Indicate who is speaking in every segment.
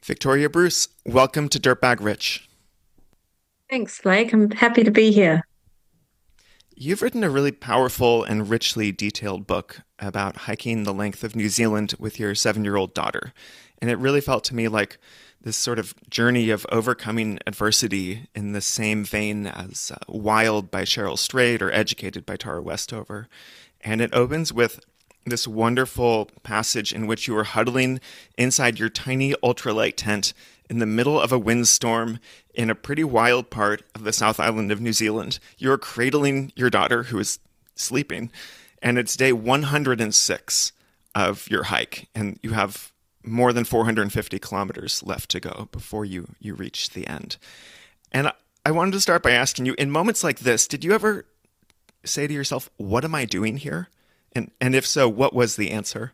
Speaker 1: Victoria Bruce, welcome to Dirtbag Rich.
Speaker 2: Thanks, Blake. I'm happy to be here.
Speaker 1: You've written a really powerful and richly detailed book about hiking the length of New Zealand with your 7-year-old daughter. And it really felt to me like this sort of journey of overcoming adversity in the same vein as Wild by Cheryl Strayed or Educated by Tara Westover. And it opens with this wonderful passage in which you are huddling inside your tiny ultralight tent in the middle of a windstorm in a pretty wild part of the South Island of New Zealand. You're cradling your daughter who is sleeping, and it's day 106 of your hike, and you have more than 450 kilometers left to go before you reach the end. And I wanted to start by asking you, in moments like this, did you ever say to yourself, what am I doing here? And if so, what was the answer?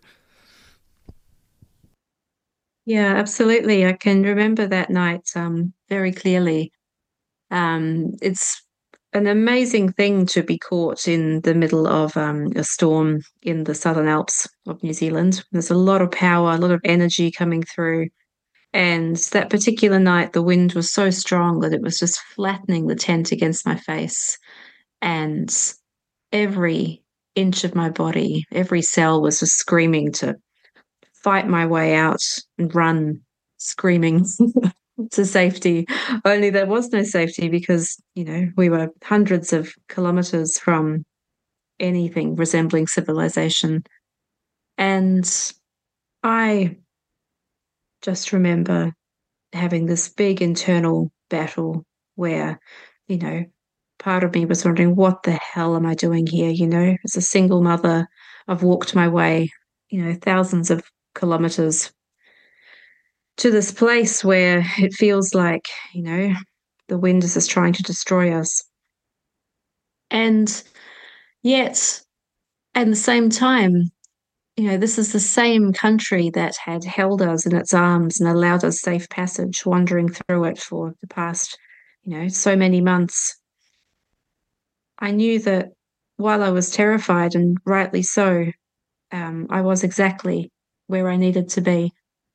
Speaker 2: Yeah, absolutely. I can remember that night very clearly. It's an amazing thing to be caught in the middle of a storm in the Southern Alps of New Zealand. There's a lot of power, a lot of energy coming through. And that particular night, the wind was so strong that it was just flattening the tent against my face. And every inch of my body, every cell was just screaming to fight my way out and run screaming to safety. Only there was no safety because, we were hundreds of kilometers from anything resembling civilization. And I just remember having this big internal battle where, you know, part of me was wondering, what the hell am I doing here? As a single mother, I've walked my way, thousands of kilometers to this place where it feels like, the wind is just trying to destroy us. And yet, at the same time, this is the same country that had held us in its arms and allowed us safe passage, wandering through it for the past, so many months. I knew that while I was terrified, and rightly so, I was exactly where I needed to be.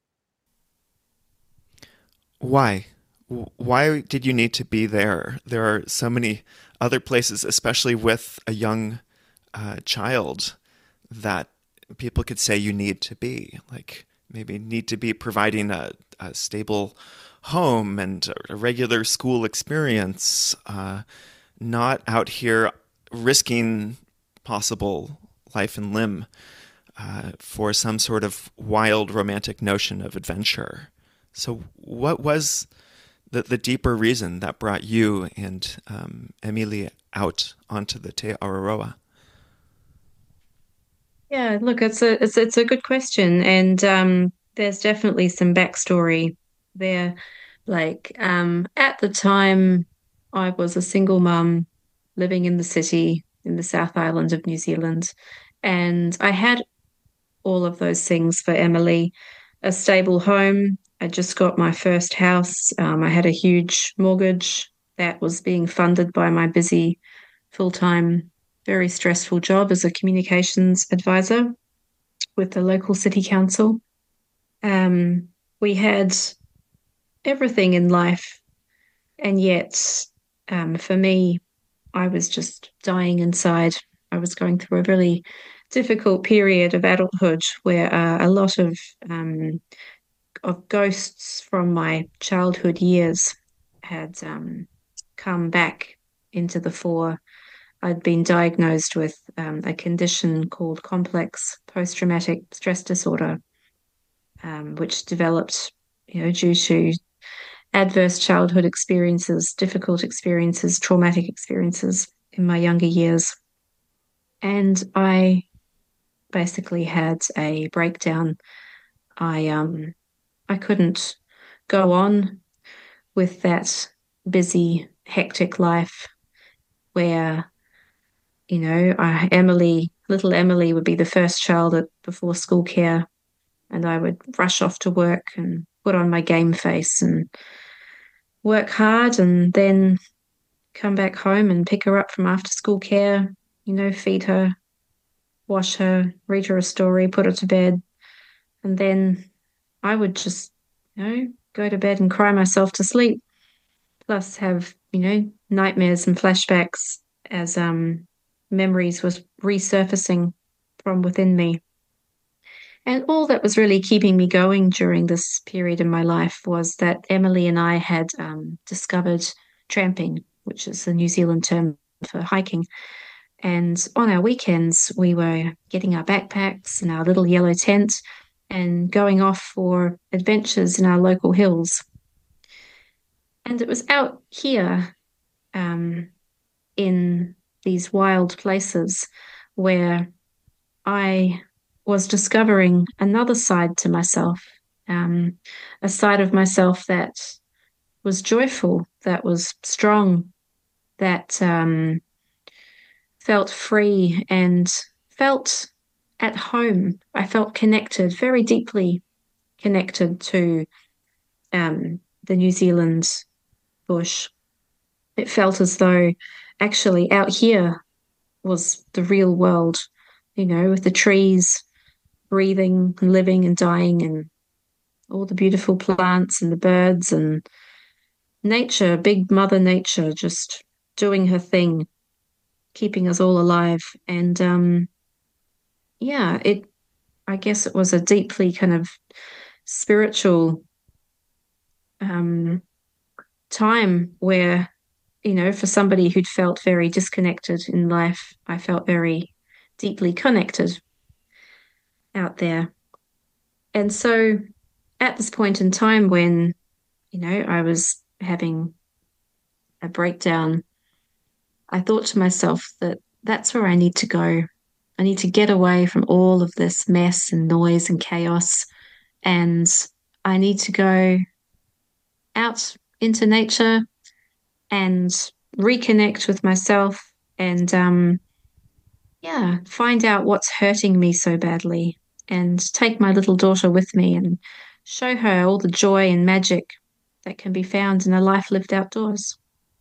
Speaker 1: Why? Why did you need to be there? There are so many other places, especially with a young child, that people could say you need to be. Like maybe need to be providing a stable home and a regular school experience, not out here risking possible life and limb for some sort of wild romantic notion of adventure. So, what was the deeper reason that brought you and Emily out onto the Te Araroa?
Speaker 2: Yeah, look, it's a good question, and there's definitely some backstory there. Like, at the time, I was a single mum living in the city in the South Island of New Zealand, and I had all of those things for Emily: a stable home. I just got my first house. I had a huge mortgage that was being funded by my busy full-time, very stressful job as a communications advisor with the local city council. We had everything in life, and yet, for me, I was just dying inside. I was going through a really difficult period of adulthood where a lot of ghosts from my childhood years had come back into the fore. I'd been diagnosed with a condition called complex post-traumatic stress disorder, which developed, due to adverse childhood experiences, difficult experiences, traumatic experiences in my younger years. And I basically had a breakdown. I couldn't go on with that busy, hectic life where, little Emily would be the first child before school care, and I would rush off to work and put on my game face and work hard, and then come back home and pick her up from after school care, feed her, wash her, read her a story, put her to bed. And then I would just, go to bed and cry myself to sleep, plus have, nightmares and flashbacks as memories was resurfacing from within me. And all that was really keeping me going during this period in my life was that Emily and I had discovered tramping, which is the New Zealand term for hiking. And on our weekends, we were getting our backpacks and our little yellow tent and going off for adventures in our local hills. And it was out here um, in these wild places where I was discovering another side to myself, um, a side of myself that was joyful, that was strong, that felt free and felt at home. I felt connected, very deeply connected to the New Zealand bush. It felt as though actually out here was the real world, with the trees breathing and living and dying and all the beautiful plants and the birds and nature, big mother nature, just doing her thing, keeping us all alive. And yeah, I guess it was a deeply kind of spiritual um, time where, for somebody who'd felt very disconnected in life, I felt very deeply connected out there. And so at this point in time when, I was having a breakdown, I thought to myself that that's where I need to go. I need to get away from all of this mess and noise and chaos. And I need to go out into nature and reconnect with myself and, yeah, find out what's hurting me so badly and take my little daughter with me and show her all the joy and magic that can be found in a life lived outdoors.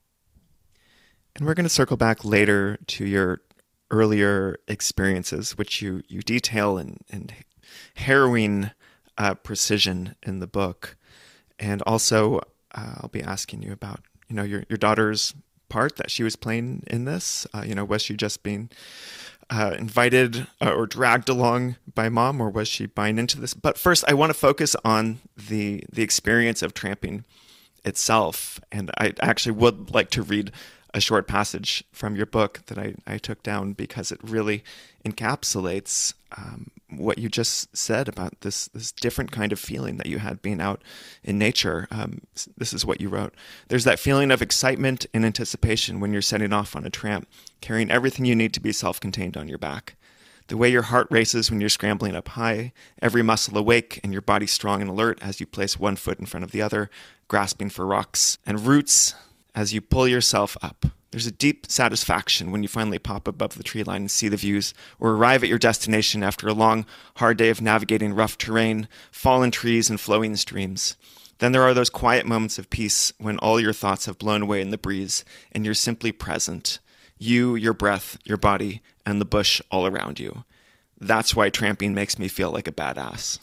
Speaker 1: And we're going to circle back later to your earlier experiences, which you detail in harrowing precision in the book. And also, I'll be asking you about, your daughter's part that she was playing in this. Was she just being invited or dragged along by mom, or was she buying into this? But first, I want to focus on the experience of tramping itself. And I actually would like to read a short passage from your book that I took down because it really encapsulates what you just said about this different kind of feeling that you had being out in nature. This is what you wrote. There's that feeling of excitement and anticipation when you're setting off on a tramp, carrying everything you need to be self-contained on your back. The way your heart races when you're scrambling up high, every muscle awake and your body strong and alert as you place one foot in front of the other, grasping for rocks and roots as you pull yourself up. There's a deep satisfaction when you finally pop above the tree line and see the views, or arrive at your destination after a long, hard day of navigating rough terrain, fallen trees, and flowing streams. Then there are those quiet moments of peace when all your thoughts have blown away in the breeze, and you're simply present. You, your breath, your body, and the bush all around you. That's why tramping makes me feel like a badass.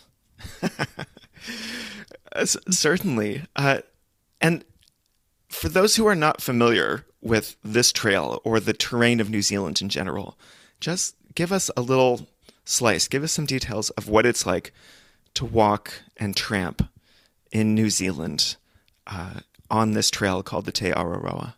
Speaker 1: Certainly. And for those who are not familiar with this trail or the terrain of New Zealand in general, just give us a little slice, give us some details of what it's like to walk and tramp in New Zealand on this trail called the Te Araroa.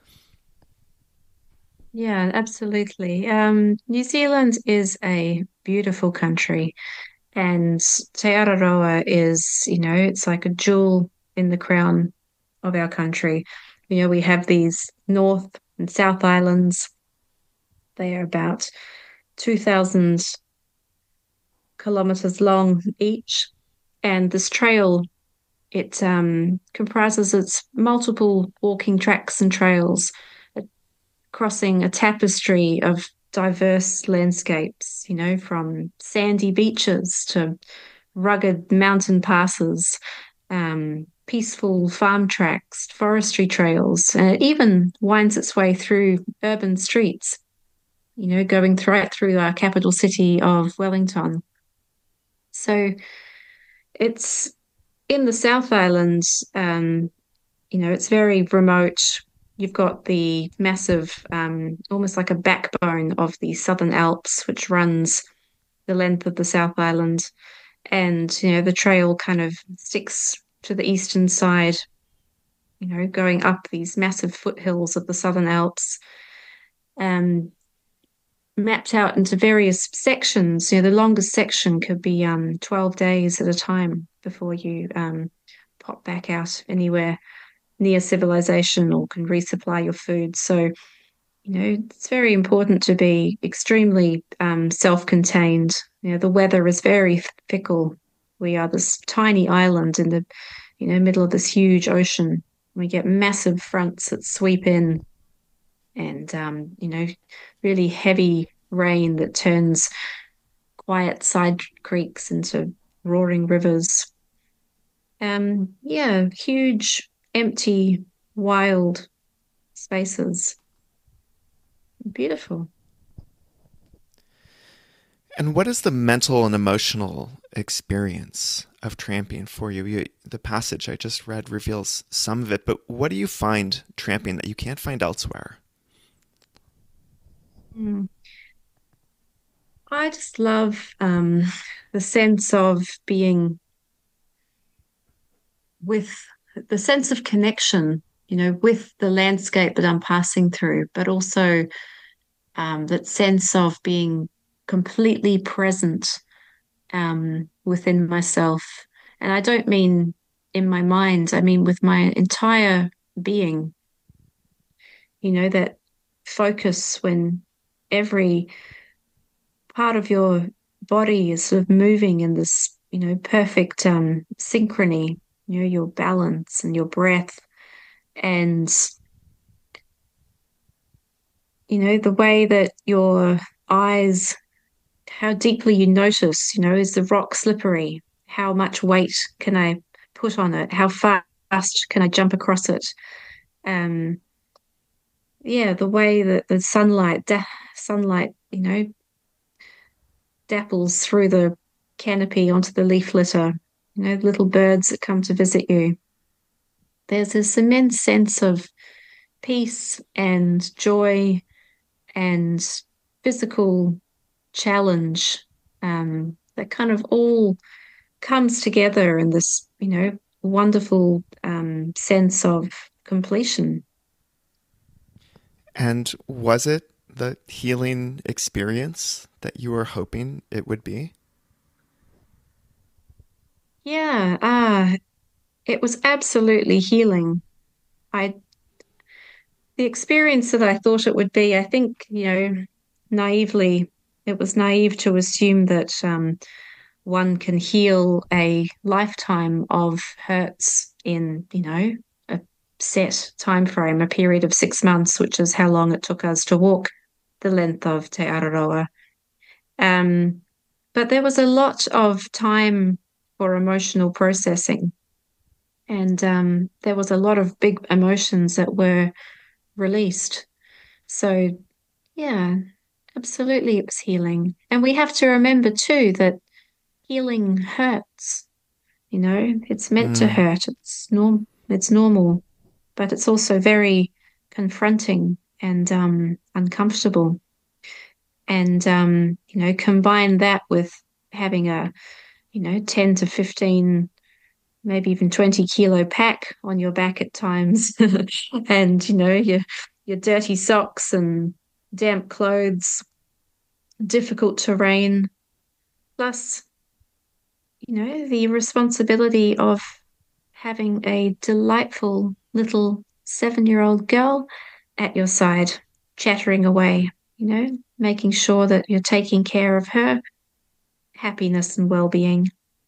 Speaker 2: Yeah, absolutely. New Zealand is a beautiful country, and Te Araroa is, it's like a jewel in the crown of our country. We have these North and South Islands. They are about 2,000 kilometers long each. And this trail, it comprises its multiple walking tracks and trails, crossing a tapestry of diverse landscapes, from sandy beaches to rugged mountain passes, peaceful farm tracks, forestry trails, and it even winds its way through urban streets, going right through our capital city of Wellington. So it's in the South Island, it's very remote. You've got the massive, almost like a backbone of the Southern Alps, which runs the length of the South Island. And, the trail kind of sticks to the eastern side, going up these massive foothills of the Southern Alps, um, mapped out into various sections. The longest section could be 12 days at a time before you pop back out anywhere near civilization or can resupply your food. So, it's very important to be extremely self-contained. The weather is very fickle. We are this tiny island in the, middle of this huge ocean. We get massive fronts that sweep in and, really heavy rain that turns quiet side creeks into roaring rivers. Yeah, huge, empty, wild spaces. Beautiful.
Speaker 1: And what is the mental and emotional experience of tramping for you? The passage I just read reveals some of it, but what do you find tramping that you can't find elsewhere?
Speaker 2: Mm. I just love the sense of being with the sense of connection, with the landscape that I'm passing through, but also that sense of being completely present within myself. And I don't mean in my mind, I mean with my entire being, that focus when every part of your body is sort of moving in this, perfect synchrony, your balance and your breath and, the way that your eyes, how deeply you notice, is the rock slippery? How much weight can I put on it? How fast can I jump across it? Um, yeah, the way that the sunlight, dapples through the canopy onto the leaf litter, little birds that come to visit you. There's this immense sense of peace and joy and physical challenge that kind of all comes together in this, wonderful sense of completion.
Speaker 1: And was it the healing experience that you were hoping it would be?
Speaker 2: Yeah, it was absolutely healing. I The experience that I thought it would be, I think, naively, it was naive to assume that one can heal a lifetime of hurts in, a set time frame, a period of 6 months, which is how long it took us to walk the length of Te Araroa. Um, but there was a lot of time for emotional processing, and there was a lot of big emotions that were released. So, yeah, absolutely, it was healing. And we have to remember too that healing hurts. It's meant to
Speaker 1: Mm.
Speaker 2: hurt. It's normal, but it's also very confronting and uncomfortable. And combine that with having a, 10 to 15, maybe even 20 kilo pack on your back at times. And, your dirty socks and damp clothes, difficult terrain, plus, the responsibility of having a delightful little 7-year-old girl at your side, chattering away, making sure that you're taking care of her happiness and well-being.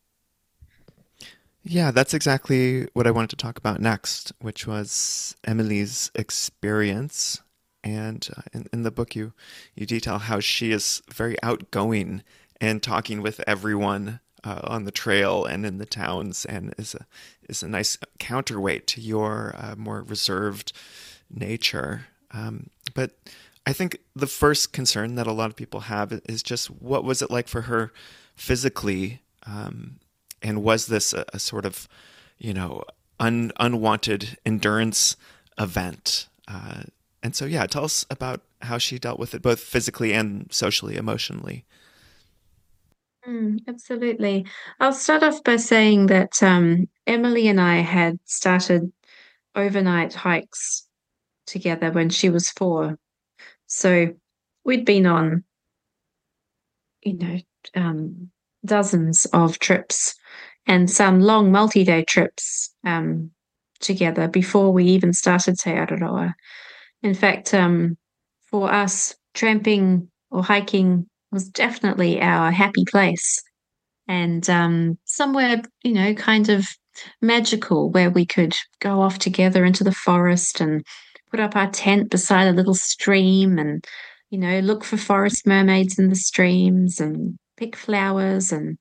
Speaker 1: Yeah, that's exactly what I wanted to talk about next, which was Emily's experience. And in the book, you detail how she is very outgoing and talking with everyone on the trail and in the towns, and is a nice counterweight to your more reserved nature. But I think the first concern that a lot of people have is just what was it like for her physically, and was this a sort of you know, unwanted endurance event. And so, yeah, tell us about how she dealt with it, both physically and socially, emotionally.
Speaker 2: Absolutely. I'll start off by saying that Emily and I had started overnight hikes together when she was 4. So we'd been on, you know, um, dozens of trips and some long multi-day trips together before we even started Te Araroa. In fact, for us, tramping or hiking was definitely our happy place and somewhere, kind of magical where we could go off together into the forest and put up our tent beside a little stream and, look for forest mermaids in the streams and pick flowers. And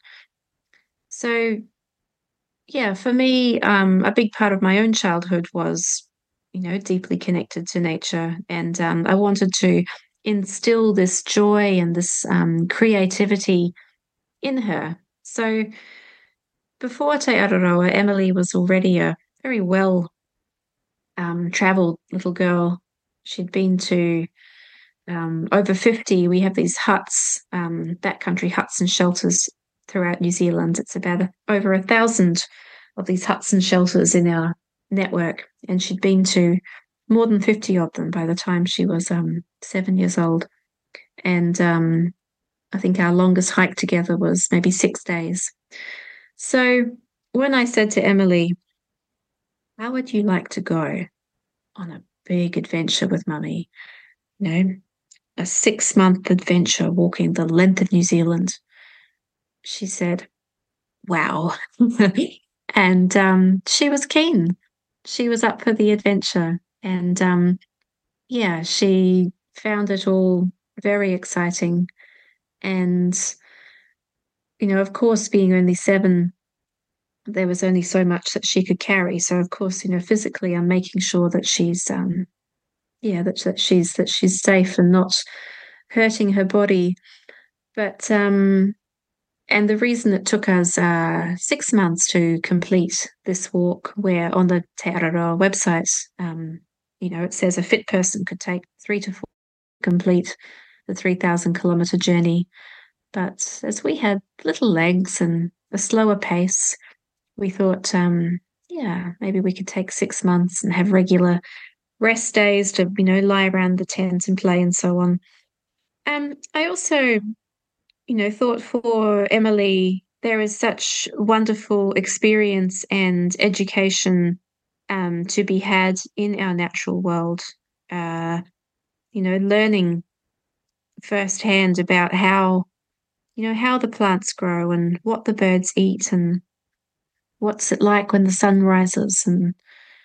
Speaker 2: so, yeah, for me, a big part of my own childhood was, deeply connected to nature. And I wanted to instill this joy and this creativity in her. So before Te Araroa, Emily was already a very well traveled little girl. She'd been to over 50. We have these huts, backcountry huts and shelters throughout New Zealand. It's about over 1,000 of these huts and shelters in our network. And she'd been to more than 50 of them by the time she was 7 years old. And I think our longest hike together was maybe 6 days. So when I said to Emily, how would you like to go on a big adventure with mummy? You know, a 6-month adventure walking the length of New Zealand. She said, wow. And she was keen. She was up for the adventure. And yeah, she found it all very exciting. And, of course, being only 7, there was only so much that she could carry. So of course, physically I'm making sure that she's that she's safe and not hurting her body. But and the reason it took us 6 months to complete this walk, where on the Te Araroa website, it says a fit person could take 3 to 4 to complete the 3,000-kilometer journey. But as we had little legs and a slower pace, we thought, maybe we could take 6 months and have regular rest days to, lie around the tent and play and so on. I also, thought for Emily, there is such wonderful experience and education to be had in our natural world. Learning firsthand about how the plants grow and what the birds eat and what's it like when the sun rises and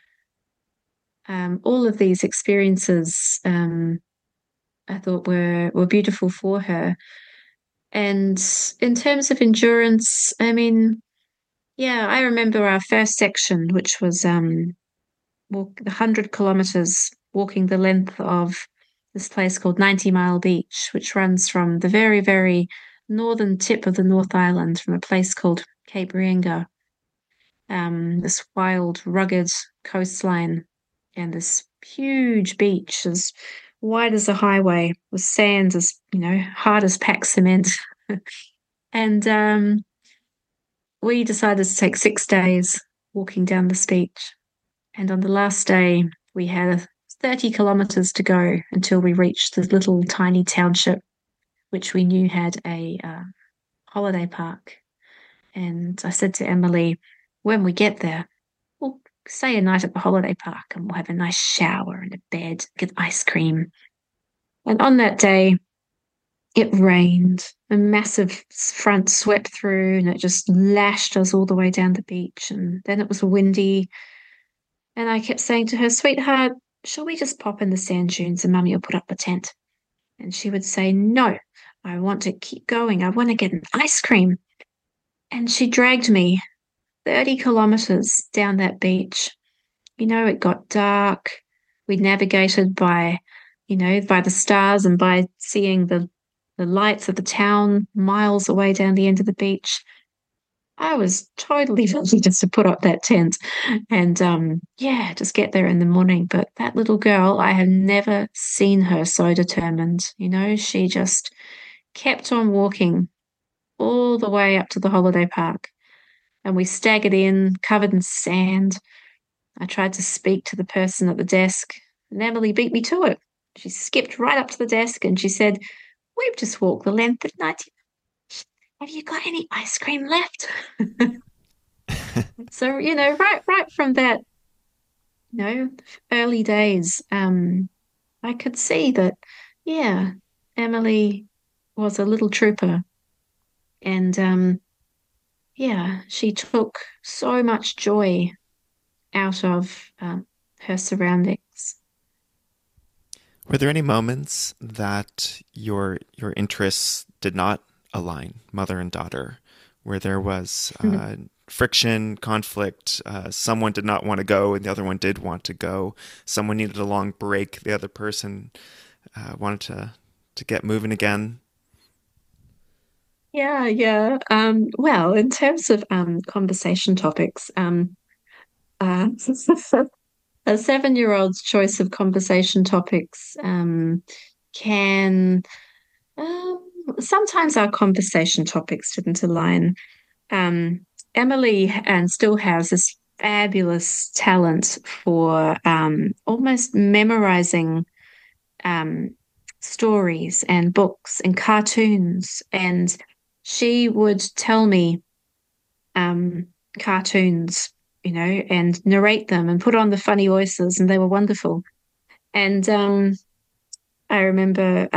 Speaker 2: all of these experiences I thought were beautiful for her. And in terms of endurance, I mean, yeah, I remember our first section, which was 100 kilometers walking the length of this place called 90 Mile Beach, which runs from the very, very northern tip of the North Island from a place called Cape Reinga. This wild, rugged coastline and this huge beach as wide as a highway with sand as, hard as packed cement. And we decided to take 6 days walking down this beach. And on the last day, we had 30 kilometers to go until we reached this little tiny township, which we knew had a holiday park. And I said to Emily, when we get there, we'll stay a night at the holiday park and we'll have a nice shower and a bed, get ice cream. And on that day, it rained. A massive front swept through and it just lashed us all the way down the beach. And then it was windy. And I kept saying to her, sweetheart, shall we just pop in the sand dunes and mummy will put up the tent? And she would say, no, I want to keep going. I want to get an ice cream. And she dragged me 30 kilometers down that beach. It got dark. We navigated by the stars and by seeing the lights of the town miles away down the end of the beach. I was totally ready just to put up that tent and yeah, just get there in the morning. But that little girl, I have never seen her so determined. She just kept on walking all the way up to the holiday park. And we staggered in, covered in sand. I tried to speak to the person at the desk, and Emily beat me to it. She skipped right up to the desk and she said, "We've just walked the length of 90. Have you got any ice cream left?" So, right from that, you know, early days, I could see that, yeah, Emily was a little trooper. And yeah, she took so much joy out of her surroundings.
Speaker 1: Were there any moments that your interests did not align, mother and daughter, where there was friction, conflict, someone did not want to go and the other one did want to go, someone needed a long break, the other person wanted to get moving again?
Speaker 2: Yeah, yeah. Well, in terms of conversation topics, uh, a 7-year-old's choice of conversation topics can sometimes our conversation topics didn't align. Um, Emily and still has this fabulous talent for almost memorizing um, stories and books and cartoons. And she would tell me um, cartoons, and narrate them and put on the funny voices, and they were wonderful. And I remember,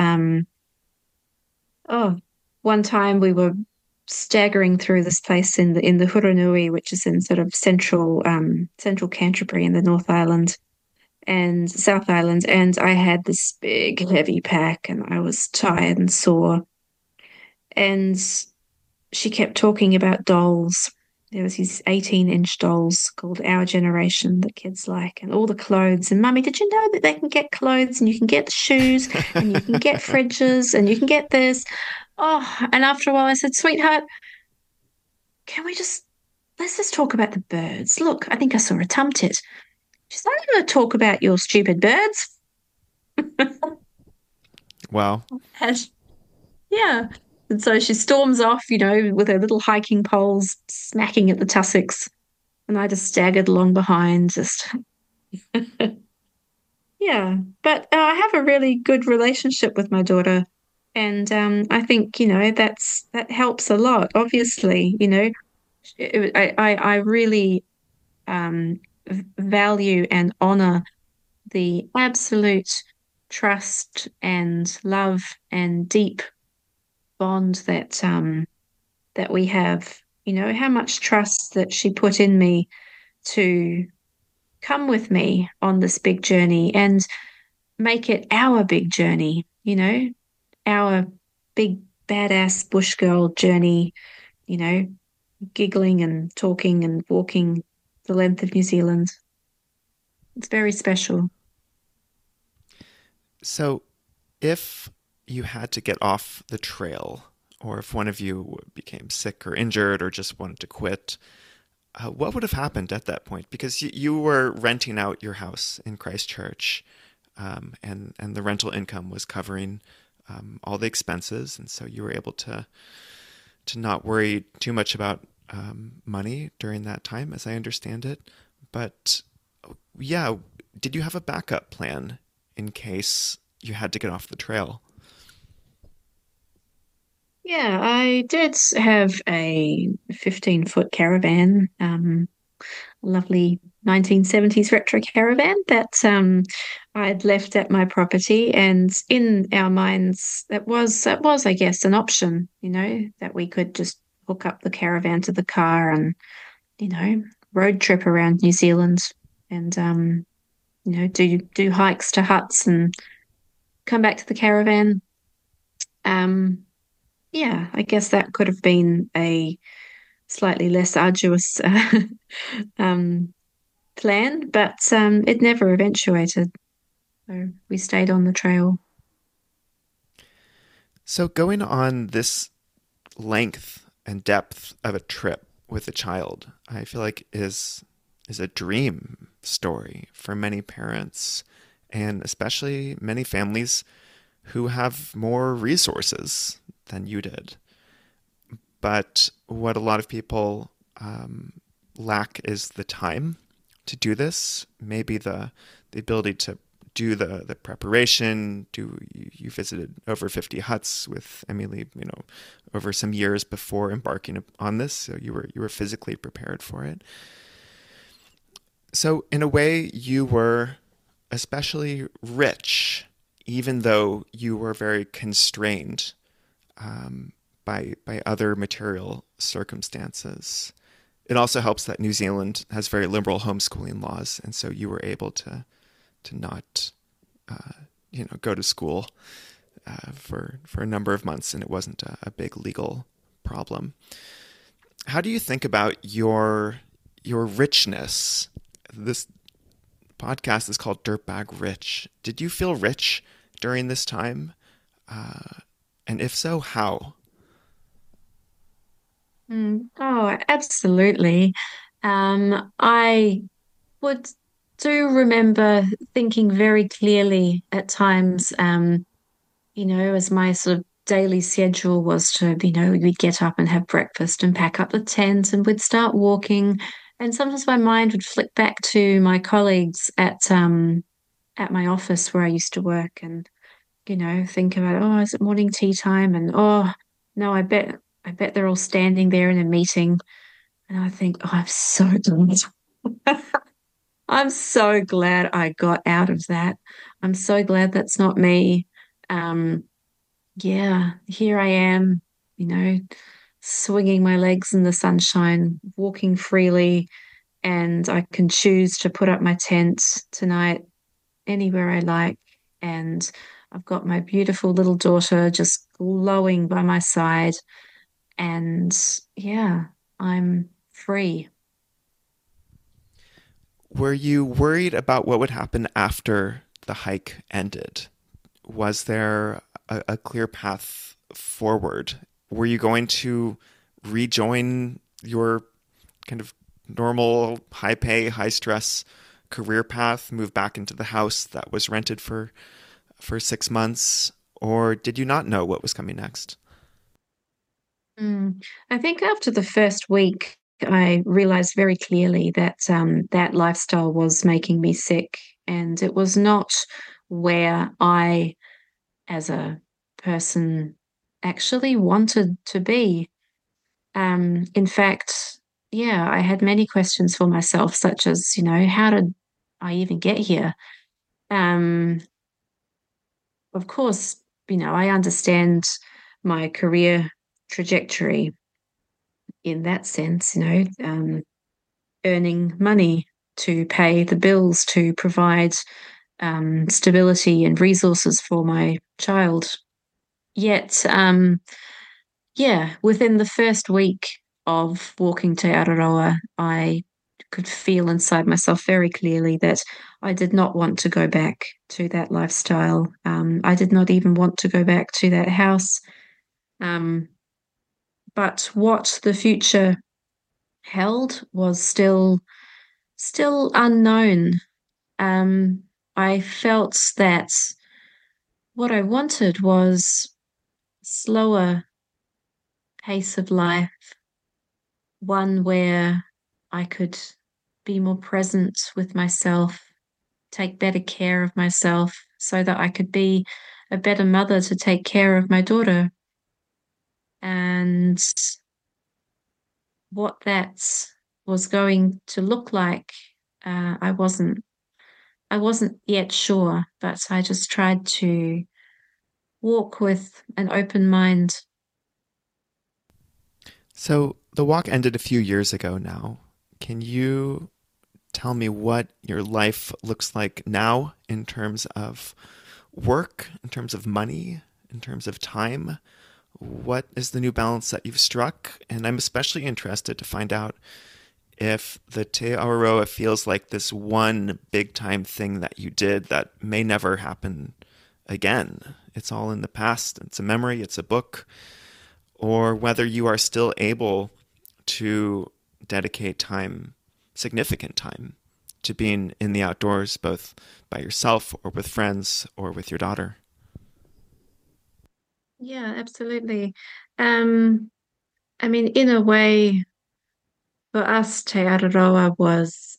Speaker 2: oh, one time we were staggering through this place in the Huranui, which is in sort of central Canterbury in the North Island and South Island, and I had this big heavy pack, and I was tired and sore. And she kept talking about dolls. There was these 18-inch dolls called Our Generation that kids like, and all the clothes. And Mummy, did you know that they can get clothes and you can get shoes and you can get fridges and you can get this? Oh, and after a while I said, "Sweetheart, can we just let's just talk about the birds. Look, I think I saw a tomtit." She's not going to talk about your stupid birds.
Speaker 1: Wow.
Speaker 2: And yeah. And so she storms off, with her little hiking poles smacking at the tussocks. And I just staggered along behind, just, yeah. But I have a really good relationship with my daughter. And I think, that helps a lot, obviously, I really value and honor the absolute trust and love and deep bond that we have. How much trust that she put in me to come with me on this big journey and make it our big journey, our big badass bush girl journey, you know, giggling and talking and walking the length of New Zealand. It's very special.
Speaker 1: So, if you had to get off the trail, or if one of you became sick or injured or just wanted to quit, what would have happened at that point? Because you were renting out your house in Christchurch, and the rental income was covering all the expenses, and so you were able to not worry too much about money during that time, as I understand it. But yeah, did you have a backup plan in case you had to get off the trail?
Speaker 2: Yeah, I did have a 15-foot caravan, lovely 1970s retro caravan that I'd left at my property. And in our minds, that was, I guess, an option, that we could just hook up the caravan to the car and, road trip around New Zealand and do hikes to huts and come back to the caravan. Um, yeah, I guess that could have been a slightly less arduous um, plan, but it never eventuated. So we stayed on the trail.
Speaker 1: So, going on this length and depth of a trip with a child, I feel like is a dream story for many parents and especially many families who have more resources than you did. But what a lot of people lack is the time to do this. Maybe the ability to do the preparation. You visited over 50 huts with Emily, over some years before embarking on this, so you were physically prepared for it. So in a way, you were especially rich, even though you were very constrained by other material circumstances. It also helps that New Zealand has very liberal homeschooling laws, and so you were able to not go to school for a number of months, and it wasn't a big legal problem. How do you think about your richness? This podcast is called Dirtbag Rich. Did you feel rich during this time? And if so, how?
Speaker 2: Oh, absolutely. I would do remember thinking very clearly at times, as my sort of daily schedule was to, we'd get up and have breakfast and pack up the tent and we'd start walking. And sometimes my mind would flick back to my colleagues at my office where I used to work and, think about, oh, is it morning tea time? And oh no, I bet they're all standing there in a meeting. And I think, oh, I'm so glad. I'm so glad I got out of that. I'm so glad that's not me. Um, yeah, here I am, you know, swinging my legs in the sunshine, walking freely, and I can choose to put up my tent tonight anywhere I like. And I've got my beautiful little daughter just glowing by my side. And yeah, I'm free.
Speaker 1: Were you worried about what would happen after the hike ended? Was there a clear path forward? Were you going to rejoin your kind of normal high pay, high stress career path, move back into the house that was rented for 6 months, or did you not know what was coming next?
Speaker 2: I think after the first week, I realized very clearly that that lifestyle was making me sick, and it was not where I, as a person, actually wanted to be. In fact, yeah, I had many questions for myself, such as, how did I even get here? Um, of course, I understand my career trajectory in that sense, earning money to pay the bills, to provide stability and resources for my child. Yet, yeah, within the first week of walking to Aotearoa, I could feel inside myself very clearly that I did not want to go back to that lifestyle. I did not even want to go back to that house. Um, but what the future held was still unknown. I felt that what I wanted was slower pace of life, one where I could be more present with myself, take better care of myself so that I could be a better mother to take care of my daughter. And what that was going to look like, I wasn't yet sure, but I just tried to walk with an open mind.
Speaker 1: So the walk ended a few years ago now. Can you tell me what your life looks like now in terms of work, in terms of money, in terms of time? What is the new balance that you've struck? And I'm especially interested to find out if the Te Awaroa feels like this one big time thing that you did that may never happen again. It's all in the past. It's a memory, it's a book, or whether you are still able to dedicate time, significant time, to being in the outdoors, both by yourself or with friends or with your daughter?
Speaker 2: Yeah, absolutely. Um, I mean, in a way, for us, Te Araroa was,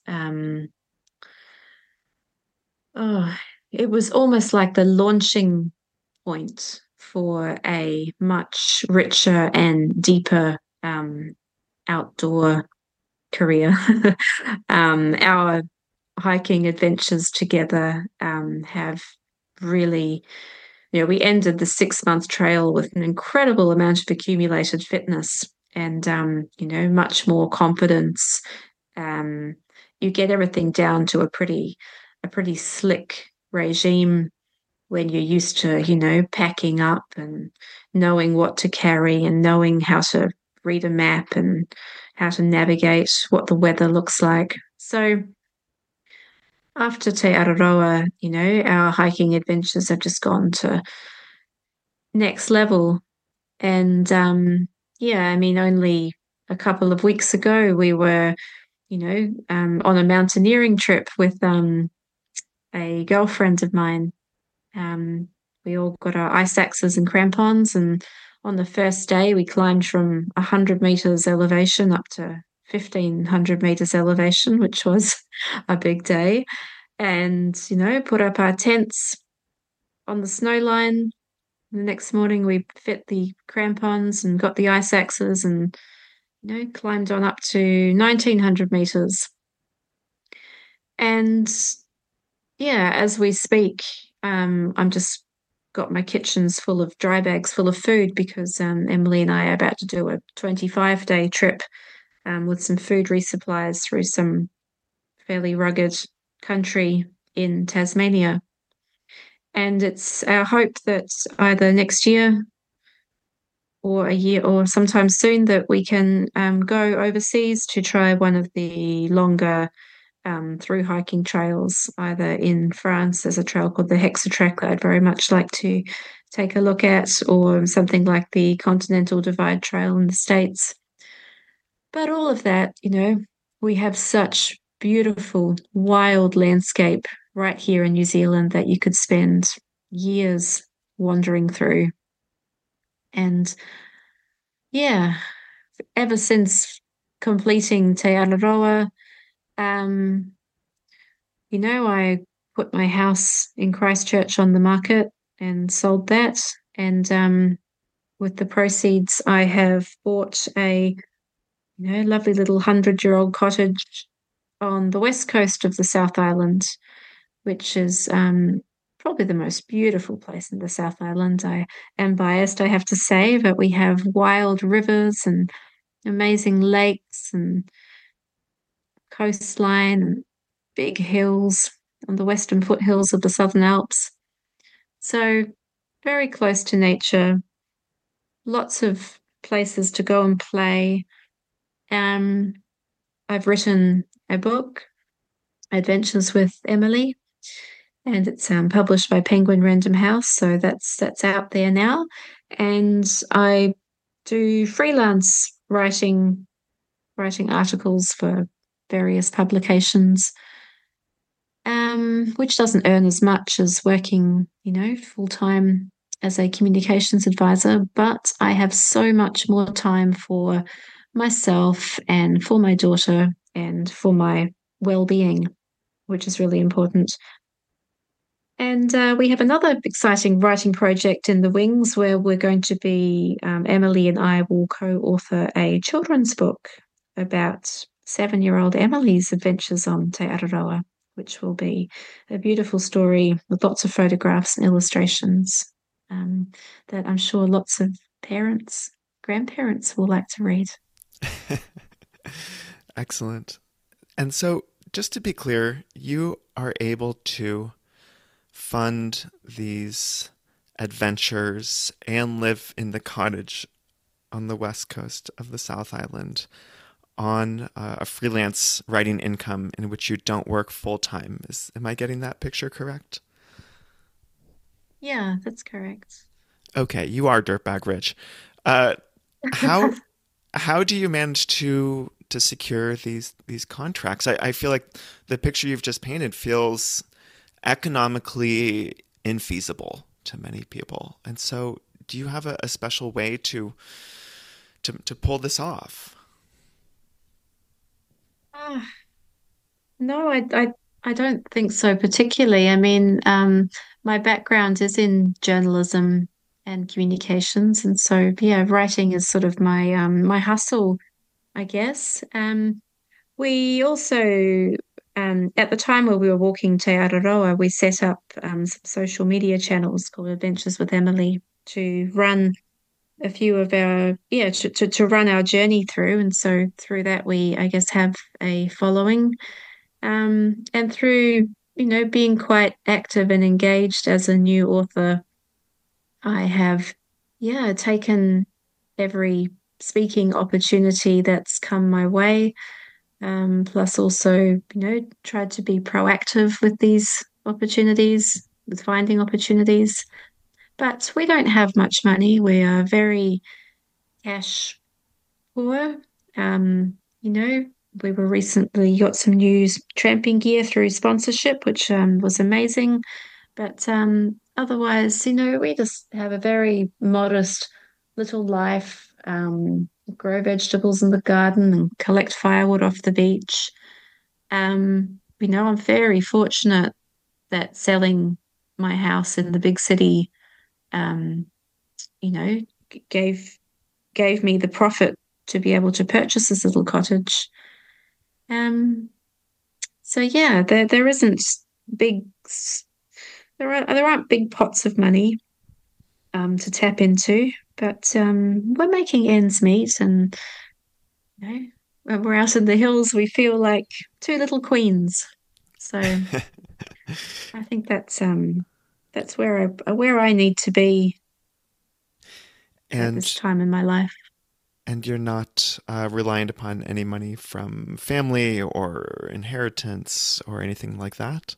Speaker 2: oh, it was almost like the launching point for a much richer and deeper outdoor career. Our hiking adventures together have really, we ended the 6 month trail with an incredible amount of accumulated fitness and, much more confidence. Um, you get everything down to a pretty slick regime when you're used to, packing up and knowing what to carry and knowing how to read a map and how to navigate what the weather looks like. So after Te Araroa, our hiking adventures have just gone to next level. And yeah, I mean, only a couple of weeks ago, we were, on a mountaineering trip with a girlfriend of mine. Um, we all got our ice axes and crampons, and on the first day, we climbed from 100 meters elevation up to 1,500 meters elevation, which was a big day. And, put up our tents on the snow line. The next morning, we fit the crampons and got the ice axes and, climbed on up to 1,900 meters. And yeah, as we speak, I'm just got my kitchens full of dry bags full of food because Emily and I are about to do a 25-day trip with some food resupplies through some fairly rugged country in Tasmania. And it's our hope that either next year or a year or sometime soon that we can go overseas to try one of the longer through hiking trails, either in France. There's a trail called the Hexatrack that I'd very much like to take a look at, or something like the Continental Divide Trail in the States. But all of that, we have such beautiful, wild landscape right here in New Zealand that you could spend years wandering through. And yeah, ever since completing Te Araroa, um, I put my house in Christchurch on the market and sold that. And with the proceeds, I have bought a lovely little 100-year-old cottage on the west coast of the South Island, which is probably the most beautiful place in the South Island. I am biased, I have to say, but we have wild rivers and amazing lakes and coastline and big hills on the western foothills of the Southern Alps. So very close to nature, lots of places to go and play. Um, I've written a book, Adventures with Emily, and it's published by Penguin Random House, so that's out there now. And I do freelance writing articles for various publications, which doesn't earn as much as working, full time as a communications advisor. But I have so much more time for myself and for my daughter and for my well-being, which is really important. And we have another exciting writing project in the wings where we're going to be, Emily and I will co-author a children's book about 7-year-old Emily's adventures on Te Araroa, which will be a beautiful story with lots of photographs and illustrations that I'm sure lots of parents, grandparents will like to read.
Speaker 1: Excellent. And so, just to be clear, you are able to fund these adventures and live in the cottage on the west coast of the South Island on a freelance writing income in which you don't work full time. Am I getting that picture correct?
Speaker 2: Yeah, that's correct.
Speaker 1: Okay, you are dirtbag rich. Uh, how how do you manage to to secure these contracts? I feel like the picture you've just painted feels economically infeasible to many people. And so, do you have a special way to pull this off?
Speaker 2: Ah, no, I don't think so particularly. I mean, my background is in journalism and communications, and so yeah, writing is sort of my hustle, I guess. We also, at the time where we were walking Te Araroa, we set up some social media channels called Adventures with Emily to run a few of our, yeah, to run our journey through. And so through that, we, I guess, have a following. And through, being quite active and engaged as a new author, I have, yeah, taken every speaking opportunity that's come my way. Plus also, tried to be proactive with these opportunities, with finding opportunities. But we don't have much money. We are very cash poor. You know, we were recently got some new tramping gear through sponsorship, which was amazing. But otherwise, we just have a very modest little life, grow vegetables in the garden and collect firewood off the beach. I'm very fortunate that selling my house in the big city, um, you know, gave gave me the profit to be able to purchase this little cottage. Um, so yeah, there isn't big there aren't big pots of money to tap into, but we're making ends meet, and when we're out in the hills, we feel like two little queens. So I think that's where I need to be at this
Speaker 1: And
Speaker 2: time in my life.
Speaker 1: you're not reliant upon any money from family or inheritance or anything like that?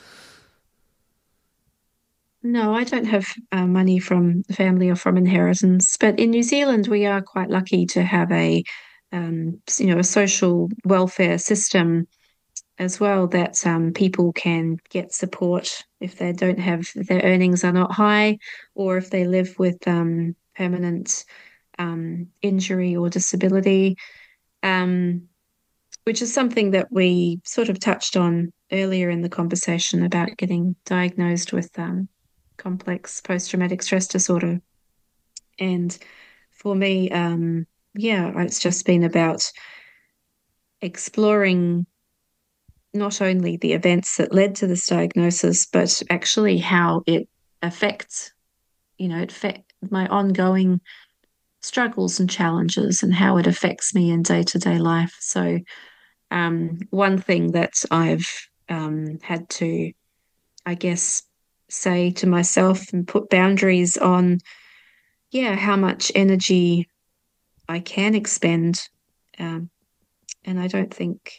Speaker 2: No, I don't have money from family or from inheritance, but in New Zealand we are quite lucky to have a social welfare system as well that people can get support if they don't have if their earnings are not high, or if they live with permanent injury or disability, um, which is something that we sort of touched on earlier in the conversation about getting diagnosed with complex post-traumatic stress disorder. And for me, yeah, it's just been about exploring not only the events that led to this diagnosis, but actually how it affects, my ongoing struggles and challenges and how it affects me in day-to-day life. So, one thing that I've had to, I guess, say to myself and put boundaries on, yeah, how much energy I can expend. Um, and I don't think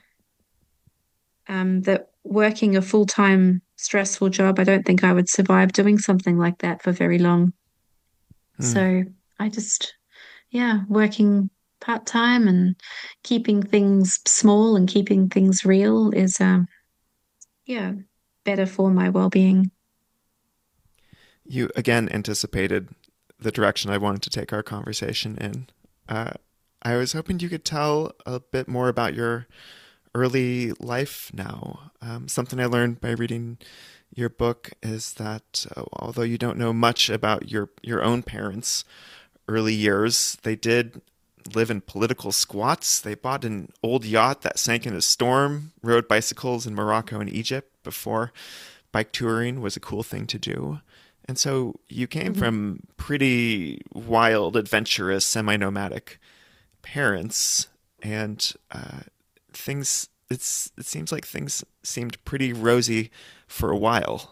Speaker 2: that working a full-time stressful job, I don't think I would survive doing something like that for very long.
Speaker 1: Hmm.
Speaker 2: So I just, yeah, working part-time and keeping things small and keeping things real is, yeah, better for my well-being.
Speaker 1: You again anticipated the direction I wanted to take our conversation in. Uh, I was hoping you could tell a bit more about your early life now. Something I learned by reading your book is that although you don't know much about your own parents' early years, they did live in political squats. They bought an old yacht that sank in a storm, rode bicycles in Morocco and Egypt before bike touring was a cool thing to do. And so you came
Speaker 2: Mhm.
Speaker 1: from pretty wild, adventurous, semi nomadic parents, and it seems like things seemed pretty rosy for a while.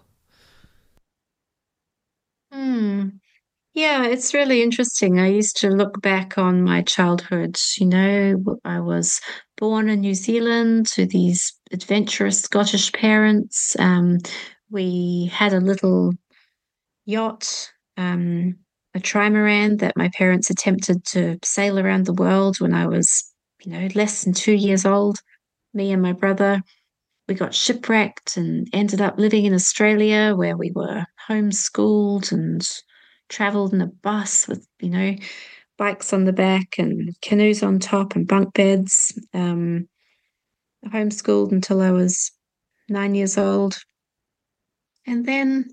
Speaker 2: Hmm. Yeah, it's really interesting. I used to look back on my childhood. I was born in New Zealand to these adventurous Scottish parents. We had a little yacht, a trimaran that my parents attempted to sail around the world when I was less than 2 years old, me and my brother, we got shipwrecked and ended up living in Australia where we were homeschooled and traveled in a bus with, bikes on the back and canoes on top and bunk beds. Homeschooled until I was 9 years old. And then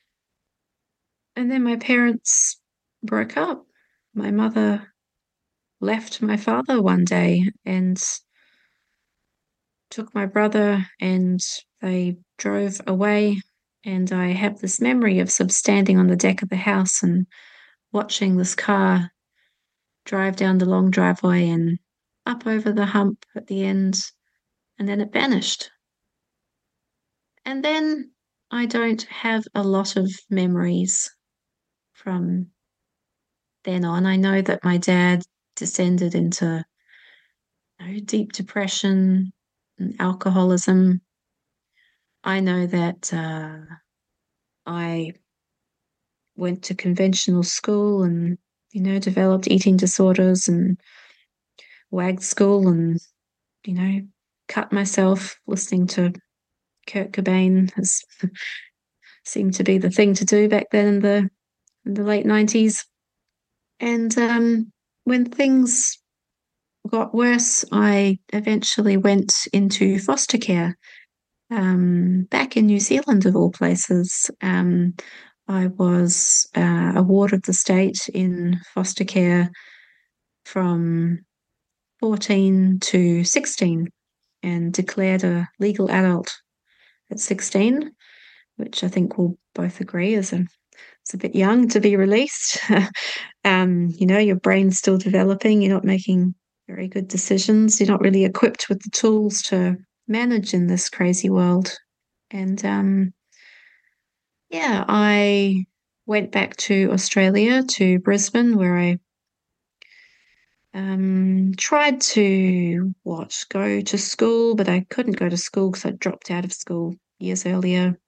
Speaker 2: my parents broke up. My mother left my father one day and took my brother, and they drove away. And I have this memory of sort of standing on the deck of the house and watching this car drive down the long driveway and up over the hump at the end, and then it vanished. And then I don't have a lot of memories from then on. I know that my dad descended into deep depression and alcoholism. I know that I went to conventional school and, developed eating disorders and WAG school and, you know, cut myself listening to Kurt Cobain as seemed to be the thing to do back then in the late 90s. And when things got worse, I eventually went into foster care back in New Zealand, of all places. I was a ward of the state in foster care from 14 to 16 and declared a legal adult at 16, which I think we'll both agree it's a bit young to be released. Your brain's still developing. You're not making very good decisions. You're not really equipped with the tools to manage in this crazy world. And I went back to Australia, to Brisbane, where I tried to go to school, but I couldn't go to school because I dropped out of school years earlier.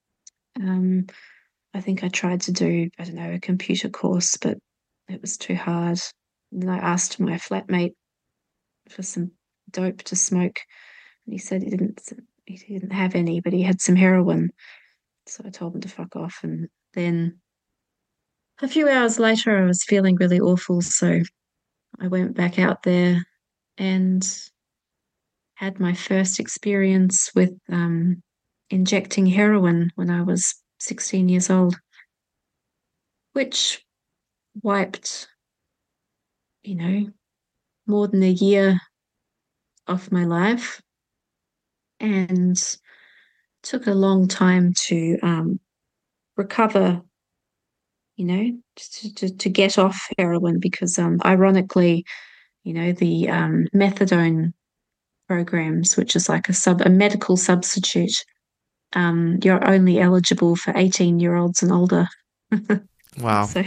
Speaker 2: I think I tried to do, I don't know, a computer course, but it was too hard. And then I asked my flatmate for some dope to smoke, and he said he didn't have any, but he had some heroin. So I told him to fuck off. And then a few hours later, I was feeling really awful, so I went back out there and had my first experience with injecting heroin when I was 16 years old, which wiped, more than a year off my life and took a long time to recover, to get off heroin because, ironically, the methadone programs, which is like a medical substitute, you're only eligible for 18-year-olds and older.
Speaker 1: Wow.
Speaker 2: So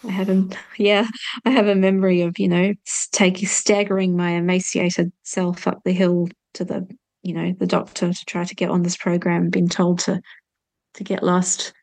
Speaker 2: I have a memory of, staggering my emaciated self up the hill to the doctor to try to get on this program, being told to get lost.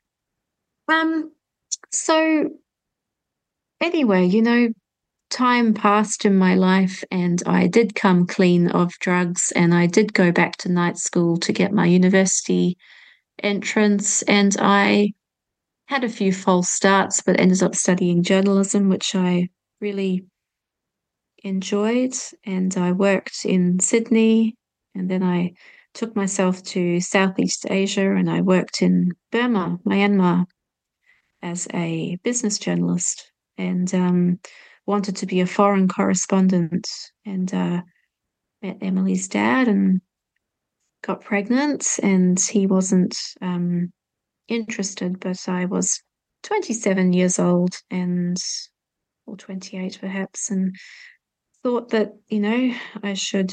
Speaker 2: So anyway, time passed in my life and I did come clean of drugs and I did go back to night school to get my university entrance, and I had a few false starts, but ended up studying journalism, which I really enjoyed. And I worked in Sydney, and then I took myself to Southeast Asia, and I worked in Burma, Myanmar, as a business journalist, and wanted to be a foreign correspondent. And met Emily's dad and got pregnant, and he wasn't interested, but I was 27 years old or 28 perhaps, and thought that, I should,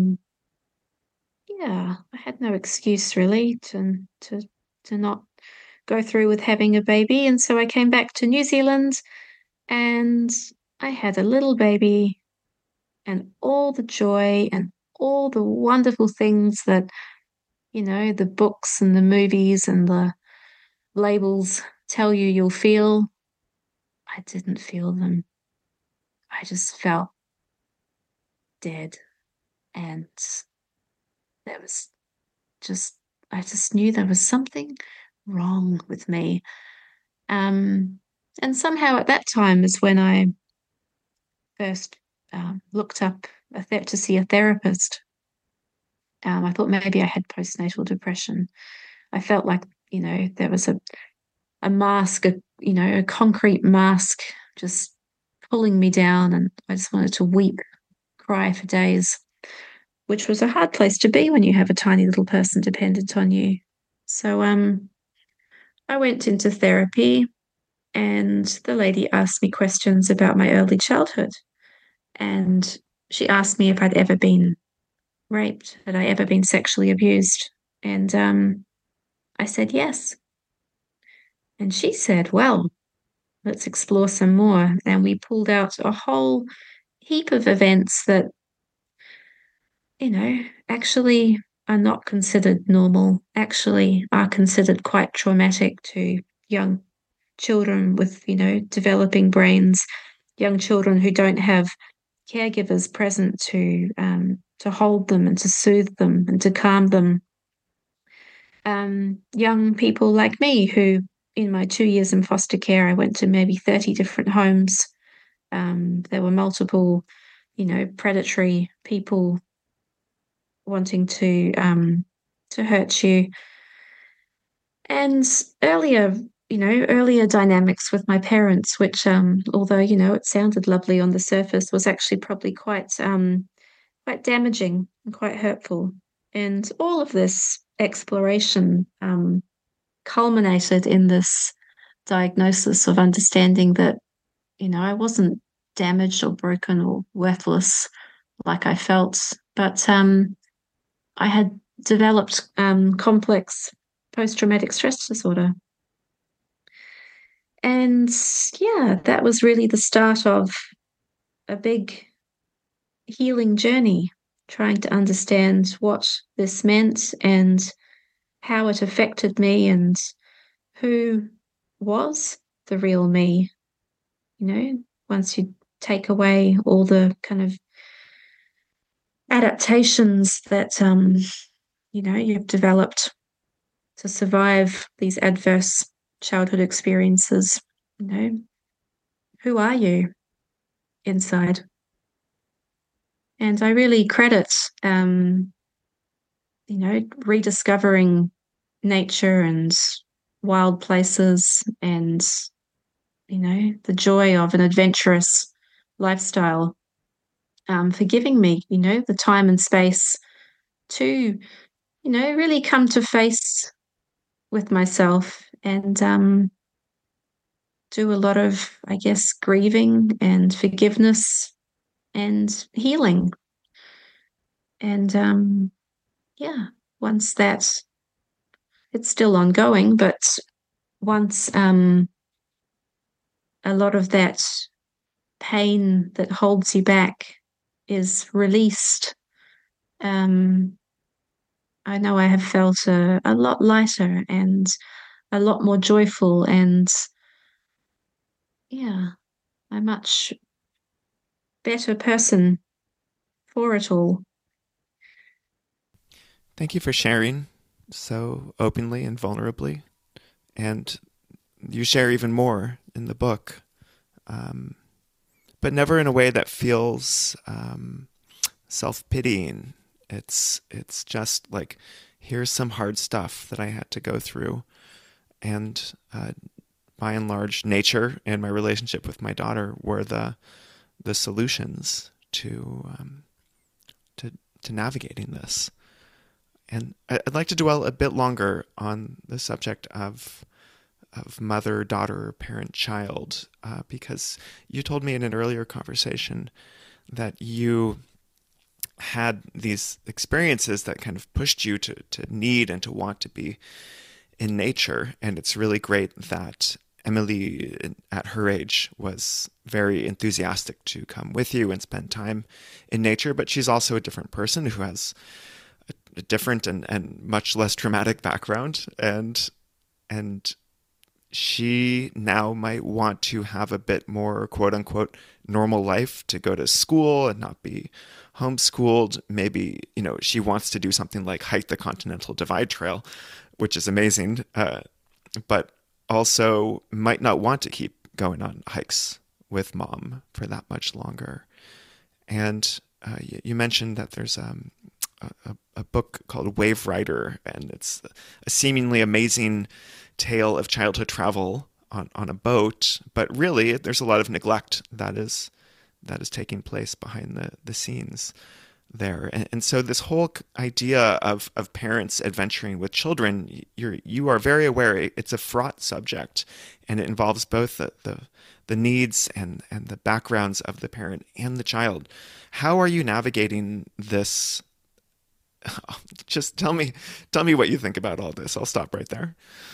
Speaker 2: I had no excuse really to not go through with having a baby. And so I came back to New Zealand and I had a little baby, and all the joy and all the wonderful things that, the books and the movies and the labels tell you you'll feel, I didn't feel them. I just felt dead. And there was just, I just knew there was something wrong with me. Um, and somehow at that time is when I first looked up to see a therapist. I thought maybe I had postnatal depression. I felt like, there was a mask, a concrete mask just pulling me down. And I just wanted to weep, cry for days, which was a hard place to be when you have a tiny little person dependent on you. So I went into therapy and the lady asked me questions about my early childhood. And she asked me if I'd ever been raped, had I ever been sexually abused? And I said yes. And she said, well, let's explore some more. And we pulled out a whole heap of events that, actually are not considered normal, actually are considered quite traumatic to young children with, developing brains, young children who don't have caregivers present to hold them and to soothe them and to calm them. Young people like me who, in my 2 years in foster care, I went to maybe 30 different homes. There were multiple, predatory people wanting to hurt you. And earlier, earlier dynamics with my parents, which, although, it sounded lovely on the surface, was actually probably quite damaging and quite hurtful. And all of this exploration culminated in this diagnosis of understanding that, I wasn't damaged or broken or worthless like I felt, but I had developed complex post-traumatic stress disorder. And yeah, that was really the start of a big healing journey, trying to understand what this meant and how it affected me and who was the real me. Once you take away all the kind of adaptations that you've developed to survive these adverse childhood experiences, who are you inside? And I really credit rediscovering nature and wild places and the joy of an adventurous lifestyle, for giving me the time and space to really come to face with myself and do a lot of, I guess, grieving and forgiveness and healing. And yeah, once that, it's still ongoing, but once a lot of that pain that holds you back is released, I know I have felt a lot lighter and a lot more joyful, and yeah, a much better person for it all.
Speaker 1: Thank you for sharing so openly and vulnerably. And you share even more in the book, but never in a way that feels self-pitying. It's just like, here's some hard stuff that I had to go through. And by and large, nature and my relationship with my daughter were the solutions to navigating this. And I'd like to dwell a bit longer on the subject of mother, daughter, parent, child, because you told me in an earlier conversation that you had these experiences that kind of pushed you to need and to want to be in nature. And it's really great that Emily, at her age, was very enthusiastic to come with you and spend time in nature. But she's also a different person who has a different and much less traumatic background. And she now might want to have a bit more quote unquote normal life, to go to school and not be homeschooled. Maybe, she wants to do something like hike the Continental Divide Trail, which is amazing, but also might not want to keep going on hikes with mom for that much longer. And you mentioned that there's a book called Wave Rider, and it's a seemingly amazing tale of childhood travel on a boat, but really there's a lot of neglect that is taking place behind the scenes there. And so this whole idea of parents adventuring with children, you are very aware it's a fraught subject, and it involves both the needs and the backgrounds of the parent and the child. How are you navigating this? Just tell me what you think about all this. I'll stop right there.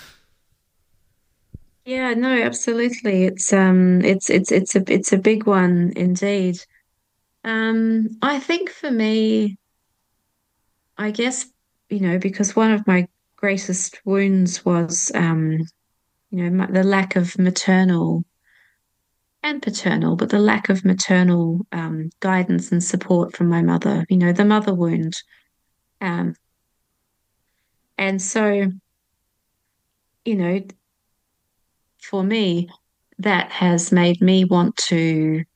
Speaker 2: Yeah, no, absolutely. It's a big one indeed. I think for me, I guess, because one of my greatest wounds was, the lack of maternal and paternal, but the lack of maternal guidance and support from my mother, the mother wound. Um, and so, you know, for me, that has made me want to,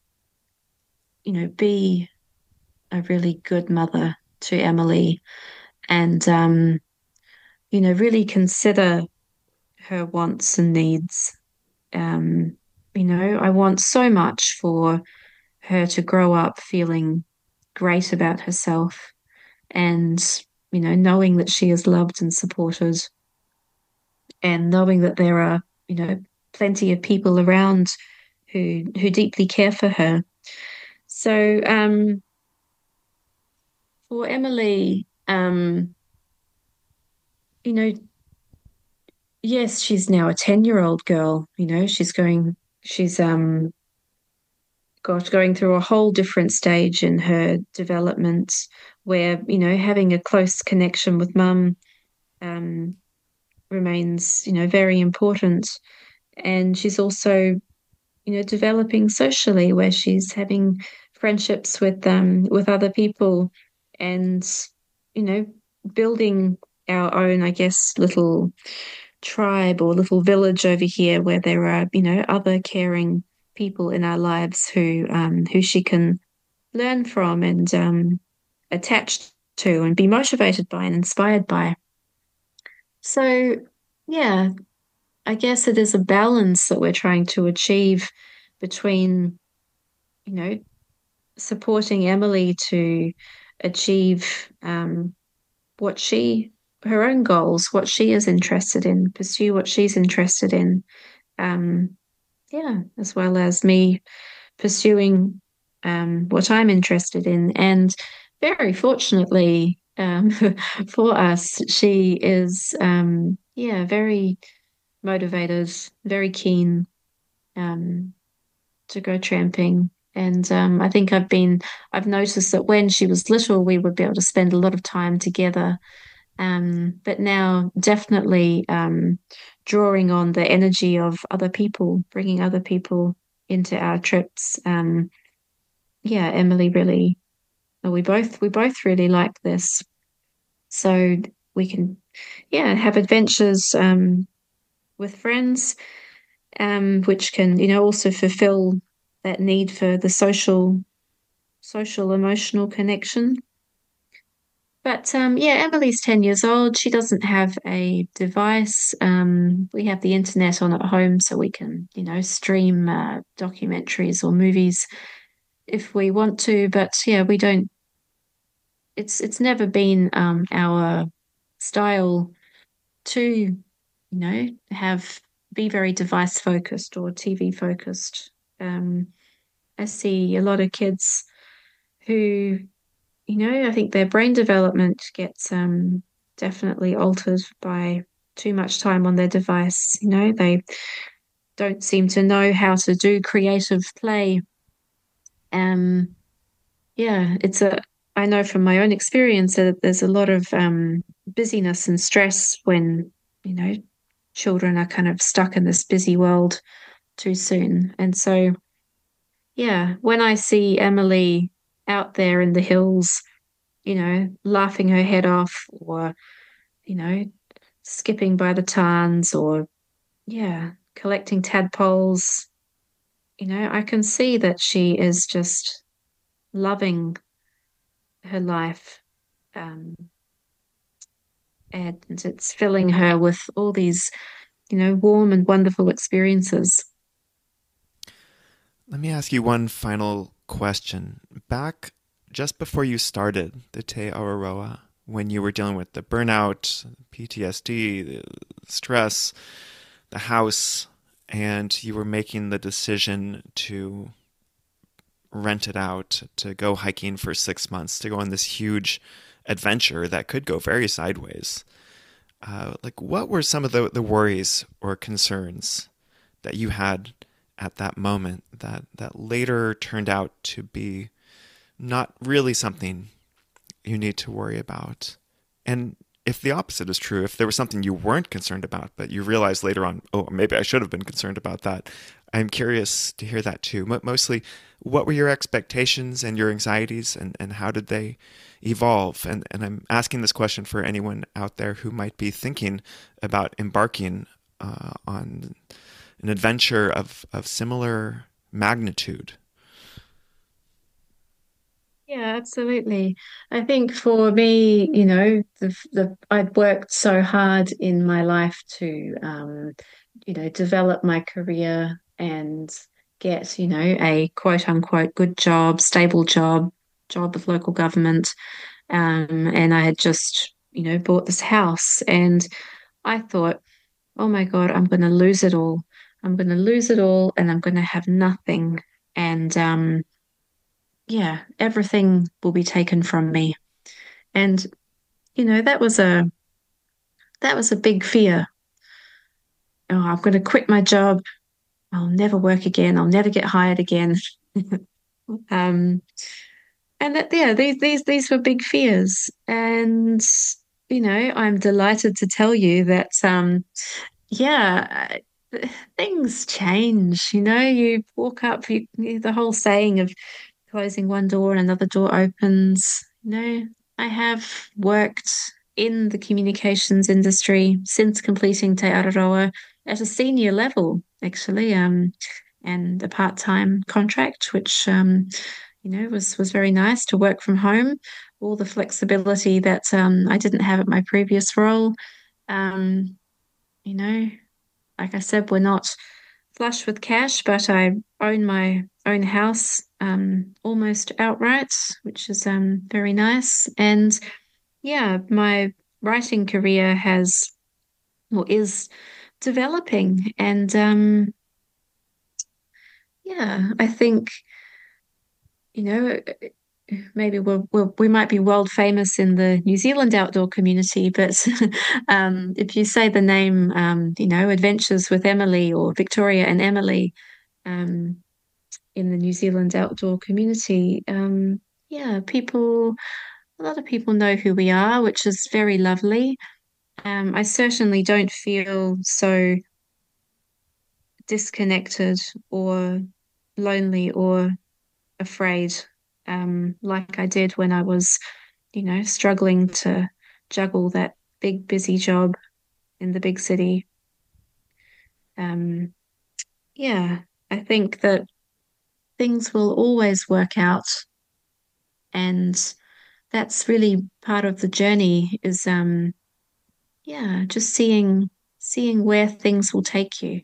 Speaker 2: be a really good mother to Emily and, really consider her wants and needs. Um, I want so much for her to grow up feeling great about herself and, knowing that she is loved and supported and knowing that there are, plenty of people around who deeply care for her. So, for Emily, you know, yes, she's now a 10-year-old girl, she's going through a whole different stage in her development where, having a close connection with mum um remains, very important. And she's also, developing socially where she's having friendships with other people and, you know, building our own, I guess, little tribe or little village over here where there are, other caring people in our lives who she can learn from and attach to and be motivated by and inspired by. So, yeah, I guess it is a balance that we're trying to achieve between, you know, supporting Emily to achieve what her own goals, what she is interested in, pursue what she's interested in. Um, yeah, as well as me pursuing what I'm interested in. And very fortunately for us, she is, yeah, very motivated, very keen um, to go tramping. And I think I've noticed that when she was little, we would be able to spend a lot of time together. But now definitely drawing on the energy of other people, bringing other people into our trips. Yeah, Emily really, we both really like this. So we can, yeah, have adventures with friends, which can, also fulfill that need for the social emotional connection. But yeah, Emily's 10 years old. She doesn't have a device. We have the internet on at home, so we can, stream documentaries or movies if we want to. But yeah, we don't. It's never been our style to, have be very device focused or TV focused. Um, I see a lot of kids who, I think their brain development gets definitely altered by too much time on their device. They don't seem to know how to do creative play. Um, yeah, I know from my own experience that there's a lot of busyness and stress when, you know, children are kind of stuck in this busy world too soon. And so, yeah, when I see Emily out there in the hills, laughing her head off or, you know, skipping by the tarns or, yeah, collecting tadpoles, I can see that she is just loving her life. Um, and it's filling her with all these, warm and wonderful experiences.
Speaker 1: Let me ask you one final question. Back just before you started the Te Awaroa, when you were dealing with the burnout, PTSD, the stress, the house, and you were making the decision to rent it out, to go hiking for 6 months, to go on this huge adventure that could go very sideways. Like, what were some of the worries or concerns that you had at that moment that later turned out to be not really something you need to worry about? And if the opposite is true, if there was something you weren't concerned about, but you realized later on, oh, maybe I should have been concerned about that, I'm curious to hear that too. Mostly, what were your expectations and your anxieties, and how did they evolve? And I'm asking this question for anyone out there who might be thinking about embarking on an adventure of similar magnitude.
Speaker 2: Yeah, absolutely. I think for me, I'd worked so hard in my life to, develop my career and get, a quote unquote good job, stable job with local government. And I had just, bought this house and I thought, oh my God, I'm going to lose it all. I'm going to lose it all and I'm going to have nothing. And, yeah, everything will be taken from me. And, that was a big fear. Oh, I'm going to quit my job. I'll never work again. I'll never get hired again. Um, and that, yeah, these were big fears. And, I'm delighted to tell you that, yeah, things change. You walk up, the whole saying of closing one door and another door opens. I have worked in the communications industry since completing Te Araroa at a senior level, actually, and a part-time contract, which was very nice to work from home. All the flexibility that I didn't have at my previous role. Um, you know, like I said, we're not flush with cash, but I own my own house almost outright, which is very nice. And yeah, my writing career has or is developing. And yeah, I think, you know, maybe we might be world famous in the New Zealand outdoor community, but if you say the name, Adventures with Emily or Victoria and Emily, um, in the New Zealand outdoor community, yeah, a lot of people know who we are, which is very lovely. I certainly don't feel so disconnected or lonely or afraid, like I did when I was, struggling to juggle that big, busy job in the big city. Um, yeah, I think that things will always work out, and that's really part of the journey is yeah, just seeing where things will take you.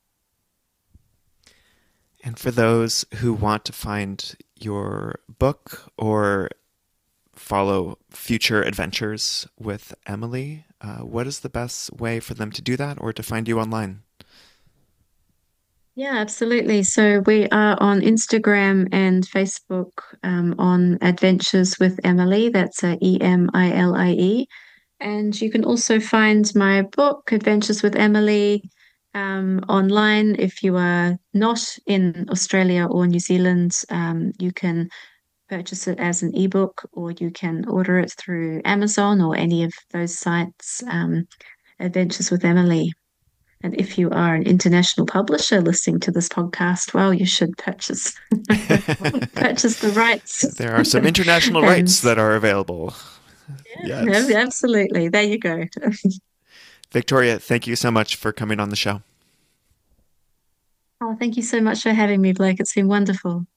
Speaker 1: And for those who want to find your book or follow future adventures with Emily, what is the best way for them to do that or to find you online?
Speaker 2: Yeah, absolutely. So we are on Instagram and Facebook on Adventures with Emily. That's Emilie. And you can also find my book, Adventures with Emily, online. If you are not in Australia or New Zealand, you can purchase it as an ebook or you can order it through Amazon or any of those sites, Adventures with Emily. And if you are an international publisher listening to this podcast, well, you should purchase purchase the rights.
Speaker 1: There are some international
Speaker 2: And
Speaker 1: rights that are available.
Speaker 2: yeah,
Speaker 1: Yes.
Speaker 2: absolutely. There you go.
Speaker 1: Victoria, thank you so much for coming on the show.
Speaker 2: Oh, thank you so much for having me, Blake. It's been wonderful.